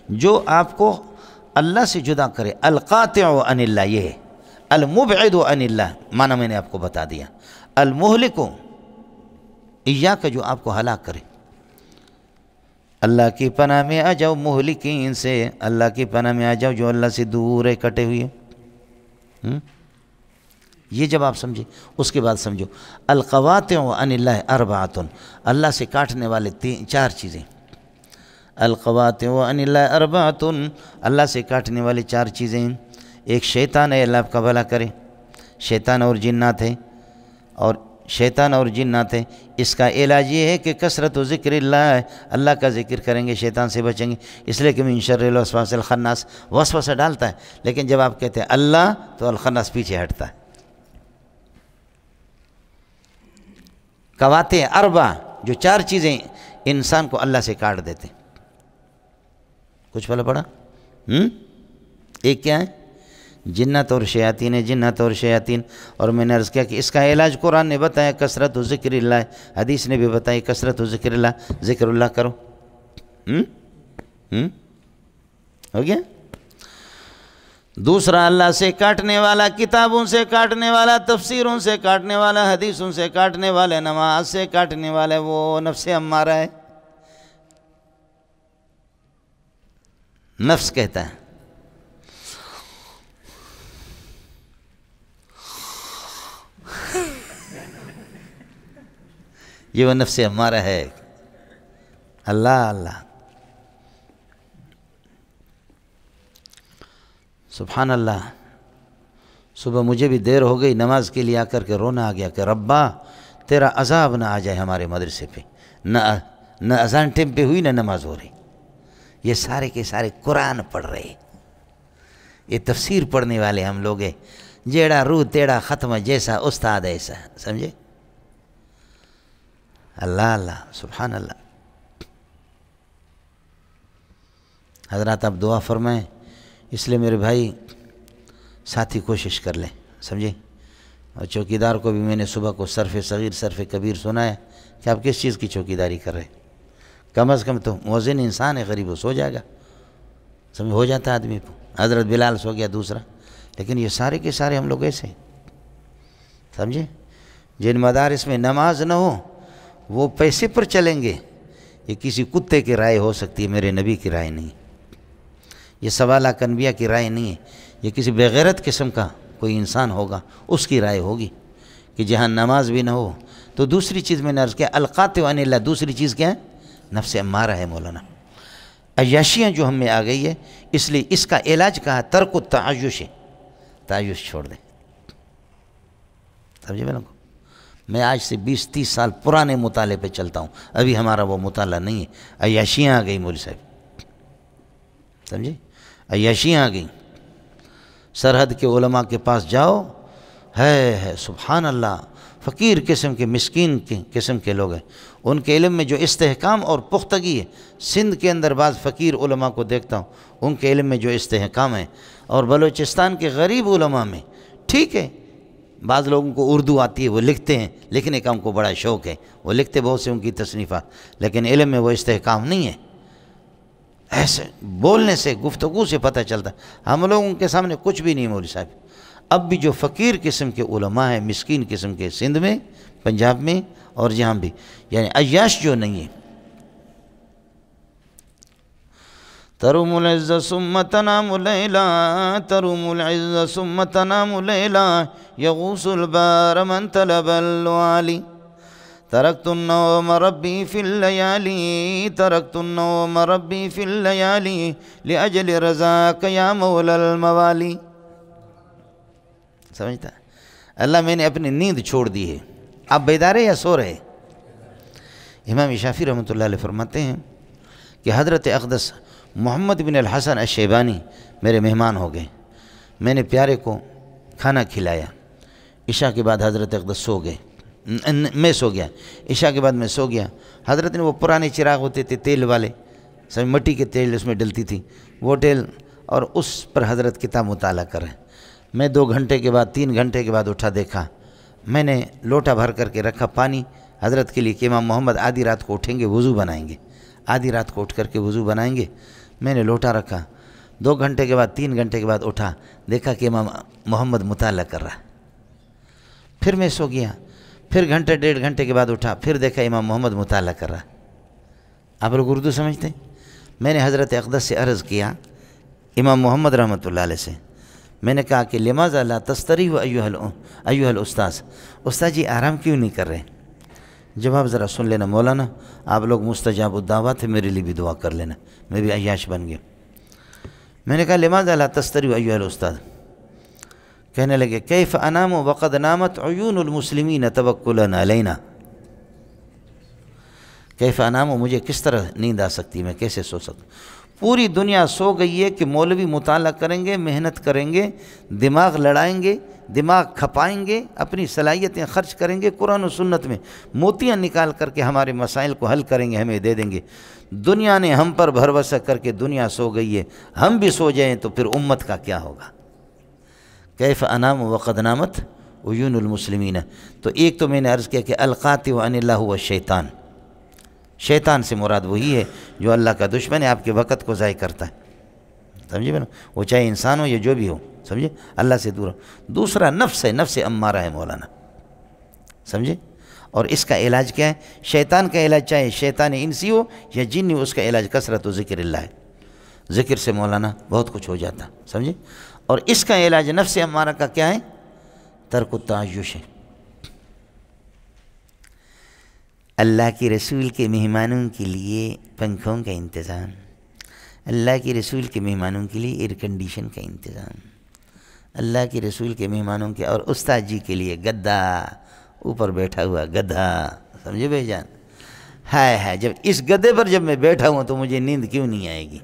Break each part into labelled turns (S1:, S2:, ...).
S1: جو آپ کو اللہ سے جدا کرے. القاطع عن اللہ یہ ہے. المبعد عن اللہ معنی میں نے آپ کو بتا دیا. المہلک ایاک جو آپ کو ہلاک کرے. اللہ کی پناہ میں آ جاؤ مہلکین سے. اللہ کی پناہ میں آ جاؤ جو اللہ سے دور ہے, کٹے ہوئے. یہ جب آپ سمجھے اس کے بعد سمجھو القواطع عن اللہ اربعۃ. اللہ سے کاٹنے والے 4 چیزیں. القواطع عن اللہ اربعۃ, اللہ سے کاٹنے والے 4 چیزیں. ایک شیطان ہے, اللہ آپ کا بھلا کرے. شیطان اور جنات ہے, اور شیطان اور جنات ہے. اس کا علاج یہ ہے کہ کثرت و ذکر اللہ ہے. اللہ کا ذکر کریں گے شیطان سے بچیں گے. اس لیے کہ من شر الوسواس الخناس, وسوسہ ڈالتا ہے, لیکن جب آپ کہتے ہیں اللہ تو الخناس پیچھے ہٹتا ہے. قواطع اربع جو 4 چیزیں انسان کو اللہ سے کاٹ دیتے. کچھ پھلا پڑا؟ ایک کیا ہے؟ جنات اور شیاطین ہے. جنات اور شیاطین, اور میں نے عرض کیا کہ اس کا علاج قرآن نے بتایا کثرت و ذکر اللہ, حدیث نے بھی بتائی کثرت و ذکر اللہ. ذکر اللہ کرو. ہو گیا؟ دوسرا اللہ سے کاٹنے والا, کتابوں سے کاٹنے والا, تفسیروں سے کاٹنے والا, حدیثوں سے کاٹنے والا, نماز سے کاٹنے والا, وہ نفس امارہ ہے. نفس کہتا ہے یہ وہ نفس امارہ ہے. اللہ اللہ سبحان اللہ. صبح مجھے بھی دیر ہو گئی, نماز کے لیے آ کر کے رونا آ گیا کہ ربا تیرا عذاب نہ آ جائے ہمارے مدرسے پہ. نہ اذان ٹائم پہ ہوئی, نہ نماز ہو رہی. یہ سارے کے سارے قرآن پڑھ رہے, یہ تفسیر پڑھنے والے ہم لوگ ہیں. جیڑا روح تیڑا ختم جیسا استاد ایسا, سمجھے؟ اللہ اللہ سبحان اللہ. حضرات آپ دعا فرمائیں. اس لیے میرے بھائی ساتھی کوشش کر لیں, سمجھے؟ اور چوکیدار کو بھی میں نے صبح کو صرف صغیر صرف کبیر سنایا کہ آپ کس چیز کی چوکیداری کر رہے ہیں. کم از کم تو مؤذن انسان ہے, غریب, وہ سو جائے گا. سمجھ ہو جاتا آدمی کو. حضرت بلال سو گیا دوسرا, لیکن یہ سارے کے سارے ہم لوگ ایسے ہیں, سمجھے؟ جن مدارس میں نماز نہ ہو وہ پیسے پر چلیں گے. یہ کسی کتے کی رائے ہو سکتی ہے, میرے نبی کی رائے نہیں. یہ سوالہ انبیاء کی رائے نہیں ہے. یہ کسی بغیرت قسم کا کوئی انسان ہوگا, اس کی رائے ہوگی کہ جہاں نماز بھی نہ ہو. تو دوسری چیز میں نے عرض کیا القاطع عن اللہ. دوسری چیز کیا ہے؟ نفس امارہ ہے مولانا. عیاشیاں جو ہم میں آ گئی ہے, اس لیے اس کا علاج کہا ترک التعیش ہے. تعیش چھوڑ دیں, سمجھے میرے کو؟ میں آج سے 20-30 سال پرانے مطالعے پہ چلتا ہوں, ابھی ہمارا وہ مطالعہ نہیں ہے. عیاشیاں آ گئی مولوی صاحب, سمجھے؟ عیاشیاں آ گئیں. سرحد کے علماء کے پاس جاؤ, ہے سبحان اللہ, فقیر قسم کے, مسکین کے قسم کے لوگ ہیں. ان کے علم میں جو استحکام اور پختگی ہے, سندھ کے اندر بعض فقیر علماء کو دیکھتا ہوں, ان کے علم میں جو استحکام ہے. اور بلوچستان کے غریب علماء میں ٹھیک ہے, بعض لوگوں کو اردو آتی ہے, وہ لکھتے ہیں, لکھنے کا ان کو بڑا شوق ہے, وہ لکھتے بہت سے ان کی تصنیفات, لیکن علم میں وہ استحکام نہیں ہے. ایسے بولنے سے, گفتگو سے پتہ چلتا ہے. ہم لوگوں کے سامنے کچھ بھی نہیں مولوی صاحب. اب بھی جو فقیر قسم کے علماء ہیں, مسکین قسم کے, سندھ میں, پنجاب میں اور جہاں بھی, یعنی عیاش جو نہیں ہے. تروم العز ثم تنام لیلا, تروم العز ثم تنام لیلا, یغوث البار من طلب الوالي. ترکت النوم ربی فی اللیالی, ترکت النوم ربی فی اللیالی, لأجل رضاک یا مولا الموالی. سمجھتا ہے؟ اللہ میں نے اپنی نیند چھوڑ دی ہے, آپ بیدار ہیں یا سو رہے؟ امام شافعی رحمۃ اللہ علیہ فرماتے ہیں کہ حضرت اقدس محمد بن الحسن الشیبانی میرے مہمان ہو گئے. میں نے پیارے کو کھانا کھلایا, عشاء کے بعد حضرت اقدس سو گئے, میں سو گیا. عشاء کے بعد میں سو گیا. حضرت نے وہ پرانے چراغ ہوتے تھے تیل والے, سب مٹی کے تیل اس میں ڈلتی تھی, وہ تیل, اور اس پر حضرت کتاب مطالعہ کر رہے ہیں. میں 2 گھنٹے کے بعد 3 گھنٹے کے بعد اٹھا, دیکھا میں نے لوٹا بھر کر کے رکھا پانی حضرت کے لیے کہ امام محمد آدھی رات کو اٹھیں گے, وضو بنائیں گے, آدھی رات کو اٹھ کر کے وضو بنائیں گے. میں نے لوٹا رکھا، 2 گھنٹے کے بعد 3 گھنٹے کے بعد اٹھا، دیکھا کہ امام محمد مطالعہ کر رہا ہے، پھر میں سو گیا، پھر گھنٹے 1.5 گھنٹے کے بعد اٹھا، پھر دیکھا امام محمد مطالعہ کر رہا ہے۔ آپ لوگ اردو سمجھتے ہیں؟ میں نے حضرت اقدس سے عرض کیا امام محمد رحمۃ اللہ علیہ سے، میں نے کہا کہ لماذا لا تستریح ایھا الاستاذ، استاد جی آرام کیوں نہیں کر رہے؟ جواب ذرا سن لینا مولانا، آپ لوگ مستجاب الدعوات ہے، میرے لیے بھی دعا کر لینا، میں بھی عیاش بن گیا۔ میں نے کہا لماذا لا تستریح ایھا الاستاذ؟ کہنے لگے کیف انام وقد نامت عیون المسلمین توکلا علینا، کیف انام، مجھے کس طرح نیند آ سکتی، میں کیسے سو سکتا؟ پوری دنیا سو گئی ہے کہ مولوی مطالعہ کریں گے، محنت کریں گے، دماغ لڑائیں گے، دماغ کھپائیں گے، اپنی صلاحیتیں خرچ کریں گے، قرآن و سنت میں موتیاں نکال کر کے ہمارے مسائل کو حل کریں گے، ہمیں دے دیں گے۔ دنیا نے ہم پر بھروسہ کر کے دنیا سو گئی ہے، ہم بھی سو جائیں تو پھر امت کا کیا ہوگا؟ کیف انام وقد نامت عیون المسلمین۔ تو ایک تو میں نے عرض کیا کہ القاطع عن اللہ هو الشیطان، شیطان سے مراد وہی ہے جو اللہ کا دشمن ہے، آپ کے وقت کو ضائع کرتا ہے، سمجھے بنا، وہ چاہے انسان ہو یا جو بھی ہو، سمجھے، اللہ سے دور ہو۔ دوسرا نفس ہے، نفس امارہ ہے مولانا، سمجھے، اور اس کا علاج کیا ہے؟ شیطان کا علاج چاہے شیطان انسی ہو یا جنی ہو، اس کا علاج کثرت و ذکر اللہ ہے، ذکر سے مولانا بہت کچھ ہو جاتا، سمجھے۔ اور اس کا علاج نفس امارہ کا کیا ہے؟ ترک التعیش ہے۔ اللہ کے رسول کے مہمانوں کے لیے پنکھوں کا انتظام، اللہ کے رسول کے مہمانوں کے لیے ایئر کنڈیشن کا انتظام، اللہ کے رسول کے مہمانوں کے اور استاد جی کے لیے گدا، اوپر بیٹھا ہوا گدھا، سمجھے بھائی جان؟ ہائے جب اس گدھے پر جب میں بیٹھا ہوں تو مجھے نیند کیوں نہیں آئے گی؟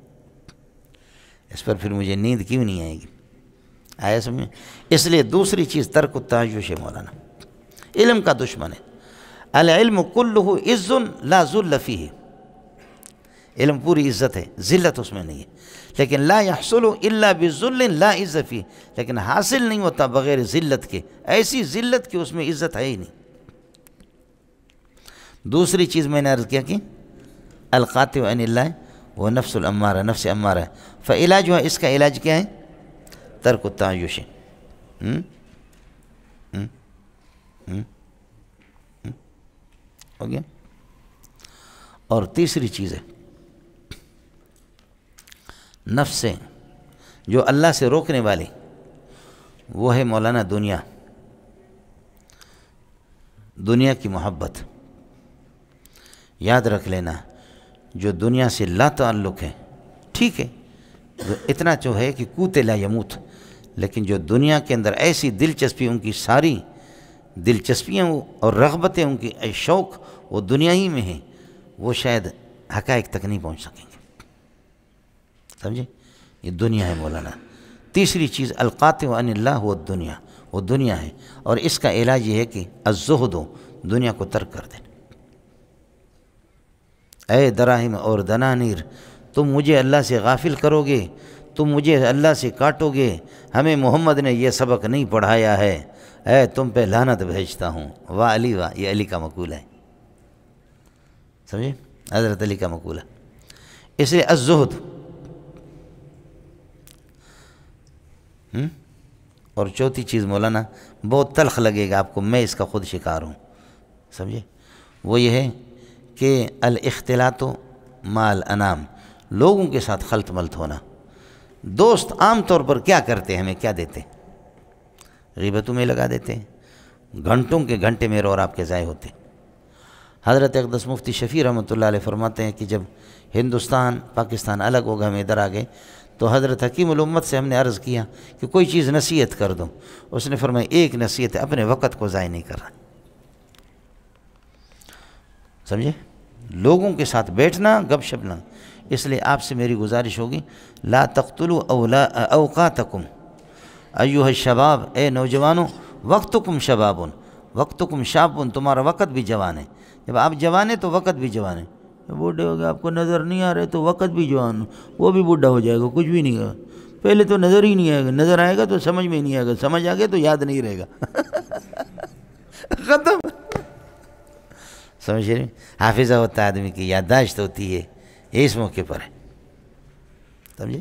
S1: اس پر پھر مجھے نیند کیوں نہیں آئے گی؟ آیا سمجھے؟ اس لیے دوسری چیز ترک التعیش ہے مولانا، علم کا دشمن ہے۔ العلم کلہ عز لا ذل فیہ، علم پوری عزت ہے، ذلت اس میں نہیں ہے، لیکن لا یحصل الا بذل لا عز فیہ، لیکن حاصل نہیں ہوتا بغیر ذلت کے، ایسی ذلت کہ اس میں عزت ہے ہی نہیں۔ دوسری چیز میں نے عرض کیا کہ القاطع عن اللہ وہ نفس الامارہ، نفس امارہ ہے، فعلاج ہوا، اس کا علاج کیا ہے؟ ترک التعیش۔ ہو گیا؟ اور تیسری چیز ہے نفس سے جو اللہ سے روکنے والی، وہ ہے مولانا دنیا، دنیا کی محبت۔ یاد رکھ لینا، جو دنیا سے لا تعلق ہے، ٹھیک ہے، اتنا جو ہے کہ کوت لا یموت، لیکن جو دنیا کے اندر ایسی دلچسپی، ان کی ساری دلچسپیاں اور رغبتیں، ان کی شوق وہ دنیا ہی میں ہیں، وہ شاید حقائق تک نہیں پہنچ سکیں گے، سمجھے؟ یہ دنیا ہے مولانا۔ تیسری چیز القاطع عن اللہ وہ دنیا، وہ دنیا ہے، اور اس کا علاج یہ ہے کہ الزہد، دنیا کو ترک کر دینا۔ اے دراہم اور دنانیر، تم مجھے اللہ سے غافل کرو گے، تم مجھے اللہ سے کاٹو گے، ہمیں محمد نے یہ سبق نہیں پڑھایا ہے، اے تم پہ لعنت بھیجتا ہوں۔ واہ علی واہ، یہ علی کا مقولہ ہے، سمجھے، حضرت علی کا مقولہ۔ اس لیے الزہد، اور چوتھی چیز مولانا بہت تلخ لگے گا آپ کو، میں اس کا خود شکار ہوں، سمجھے، وہ یہ ہے کہ الاختلاط مع الانام، لوگوں کے ساتھ خلط ملط ہونا۔ دوست عام طور پر کیا کرتے ہیں، ہمیں کیا دیتے ہیں؟ غیبتوں میں لگا دیتے ہیں، گھنٹوں کے گھنٹے میرے اور آپ کے ضائع ہوتے ہیں۔ حضرت اقدس مفتی شفیع رحمۃ اللہ علیہ فرماتے ہیں کہ جب ہندوستان پاکستان الگ ہو گئے، ہم ادھر آ گئے، تو حضرت حکیم الامت سے ہم نے عرض کیا کہ کوئی چیز نصیحت کر دو۔ اس نے فرمایا ایک نصیحت ہے، اپنے وقت کو ضائع نہیں کرنا، سمجھے، لوگوں کے ساتھ بیٹھنا، گپ شپ نہ۔ اس لیے آپ سے میری گزارش ہوگی، لا تقتلوا اوقاتکم ایھا الشباب، اے نوجوانوں، وقتکم شباب، وقتکم شاب، تمہارا وقت بھی جوان ہے۔ جب آپ جوان ہیں تو وقت بھی جوان ہے، بوڑھے ہو گئے، آپ کو نظر نہیں آ رہے تو وقت بھی جوان، وہ بھی بوڑھا ہو جائے گا، کچھ بھی نہیں ہوگا۔ پہلے تو نظر ہی نہیں آئے گا، نظر آئے گا تو سمجھ میں نہیں آئے گا، سمجھ آ گیا تو یاد نہیں رہے گا، ختم، سمجھ رہے؟ حافظہ ہوتا ہے آدمی کی، یادداشت ہوتی ہے، یہ اس موقع پر ہے۔ سمجھے؟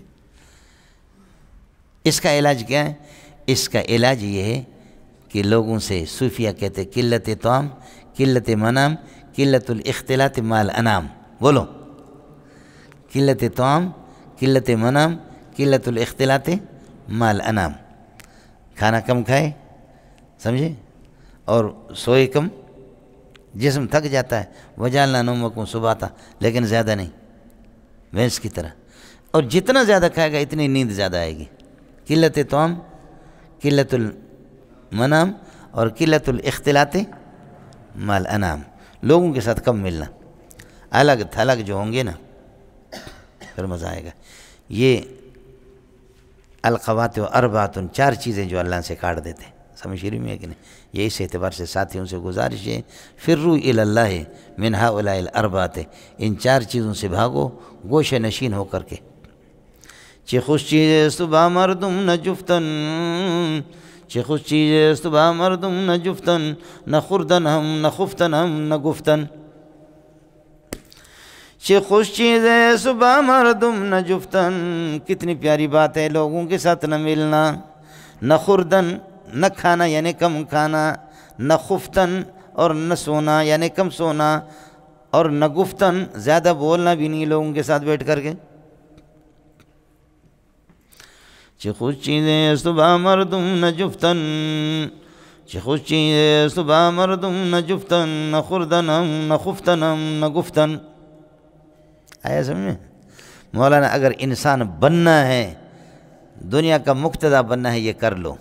S1: اس کا علاج کیا ہے؟ اس کا علاج یہ ہے کہ لوگوں سے صوفیہ کہتے قلت طعام، قلت منام، قلت الاختلاط مع الانام. بولو، قلت طعام، قلت منام، قلت الاختلاط مع الانام. کھانا کم کھائے، سمجھے، اور سوئے کم. جسم تھک جاتا ہے، وجعلنا نومکم سباتا، لیکن زیادہ نہیں، بھینس کی طرح. اور جتنا زیادہ کھائے گا اتنی نیند زیادہ آئے گی. قلت طعام، قلت المنام اور قلت الاختلاط مع الانام. لوگوں کے ساتھ کم ملنا، الگ تھلگ جو ہوں گے نا پھر مزہ آئے گا. یہ القوات و اربعۃ، 4 چیزیں جو اللہ سے کاٹ دیتے. سمجھ شریف میں ہے کہ نہیں؟ یہ اس اعتبار سے ساتھیوں سے گزارش ہے، فروا الی اللہ من ہؤلاء الاربعۃ، ان 4 چیزوں سے بھاگو گوشہ نشین ہو کر کے. چه خوش چیز است با مردم نه جفتن، چه خوش چیز است با مردم نه جفتن، نه خوردن هم نه خفتن هم نه گفتن. چه خوش چیز است با مردم نه جفتن، کتنی پیاری بات ہے لوگوں کے ساتھ نہ ملنا. نہ خوردن، نہ کھانا یعنی کم کھانا، نہ خفتن اور نہ سونا یعنی کم سونا، اور نہ گفتن زیادہ بولنا بھی نہیں لوگوں کے ساتھ بیٹھ کر کے. چه خوش چیز است با مردم نه جفتن، چه خوش چیز است با مردم نه جفتن، نه خوردن هم نه خفتن هم نه گفتن. آیا سمجھے؟ مولانا اگر انسان بننا ہے، دنیا کا مقتدی بننا ہے، یہ کر لو.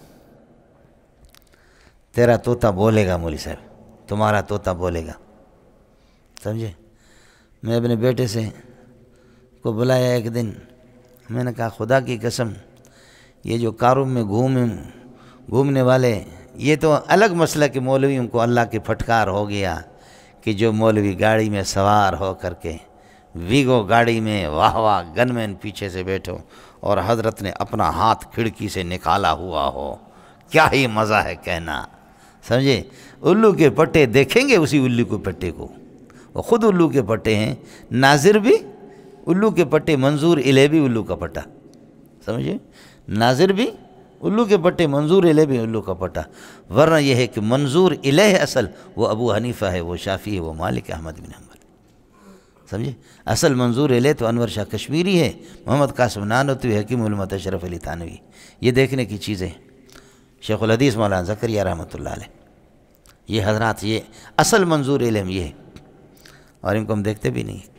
S1: تیرا طوطا بولے گا مولوی صاحب، تمہارا طوطا بولے گا. سمجھے؟ میں اپنے بیٹے سے کو بلایا ایک دن، میں نے کہا خدا کی قسم یہ جو کاروں میں گھومنے والے، یہ تو الگ مسئلہ کہ مولویوں کو اللہ کی پھٹکار ہو گیا کہ جو مولوی گاڑی میں سوار ہو کر کے ویگو گاڑی میں واہ واہ گن مین پیچھے سے بیٹھو اور حضرت نے اپنا ہاتھ کھڑکی سے نکالا ہوا ہو، کیا ہی مزہ ہے کہنا. سمجھے؟ الو کے پٹے دیکھیں گے اسی الو کے پٹے کو، وہ خود الو کے پٹے ہیں، ناظر بھی الو کے پٹے، منظور الیہ بھی الو کا پٹا. سمجھے؟ ناظر بھی الو کے پٹے، منظور الیہ بھی الو کا پٹا. ورنہ یہ ہے کہ منظور الیہ اصل وہ ابو حنیفہ ہے، وہ شافعی ہے، وہ مالک احمد بن حنبل. سمجھے؟ اصل منظور الیہ تو انور شاہ کشمیری ہے، محمد قاسم نانوتوی، حکیم علمت اشرف علی تھانوی. یہ دیکھنے کی چیزیں. شیخ الحدیث مولانا زکریا رحمۃ اللہ علیہ، یہ حضرات، یہ اصل منظور علم یہ ہے، اور ان کو ہم دیکھتے بھی نہیں.